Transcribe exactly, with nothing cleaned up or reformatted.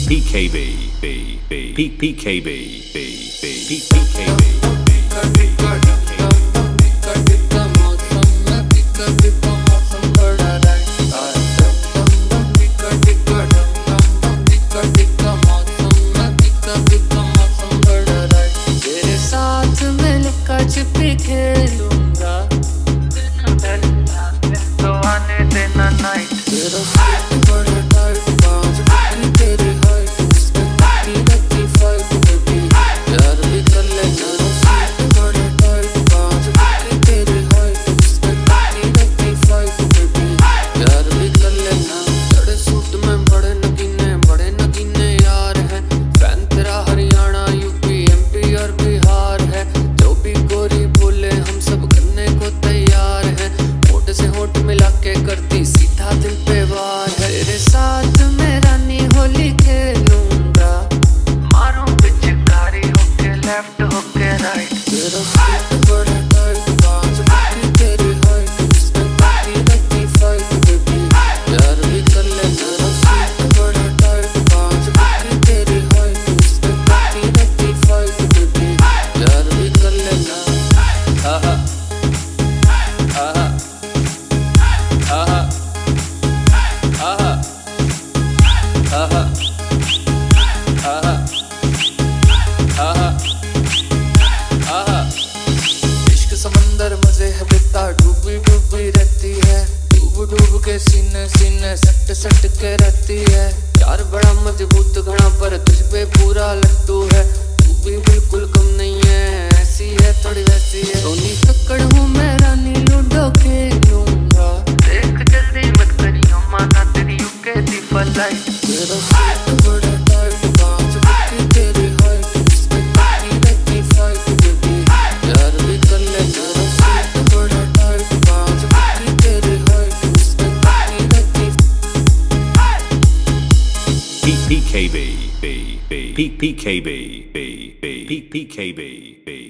P K B B B P P K B B B P P K B छिपी खेलूंगा तो आने देना नाइट तेरा सीट बड़े टाइट बाज बिकनी तेरी हाइट उसके तकी रखी फाइट बेबी प्यार भी कर ले तेरा सीट बड़े टाइट बाज बिकनी तेरी हाइट उसके तकी रखी फाइट बेबी प्यार भी कर लेना बड़े सूट में बड़े नगीने बड़े नगीने यार हैं फैन तेरा हरियाणा यूपी एमपी और बिहार है जो भी गोरी बोले हम सब करने को तैयार हैं होठ से होठ मिला के करती सीधा दिल पे वार है तेरे साथ मैं रानी होली खेलूंगा मारूं पिचकारी होके लेफ्ट होके राइट तेरा सीट बड़े टाइट बाज बिकनी तेरी हाइट उसके तकी रखी फाइट बेबी प्यार भी कर ले तेरा सीट बड़े टाइट बाज बिकनी तेरी हाइट उसके तकी रखी फाइट बेबी प्यार भी कर लेना आहा आहा आहा आहा आहा आहा आहा आहा इश्क समंदर मजे है बिता डूबी डूबी रहती है डूब डूब के सीने सीने सट सट के रहती है यार बड़ा मजबूत घड़ा पर तुझ पे पूरा लट्टू है तू भी बिल्कुल कम नहीं है ऐसी है थोड़ी वैसी है सोनी कक्कड़ हूँ मैं रानी लूडो खेलूंगा देख जल्दी मत करियो माना तेरी यूके दी फलाई तेरा सीट बड़ा टाइट बाज बिकनी तेरी हाइट उसके तकी रखी फाइट बेबी प्यार भी कर ले तेरा सीट बड़ा टाइट बाज बिकनी तेरी हाइट उसके तकी रखी P P K B B B P P K B B B P P K B B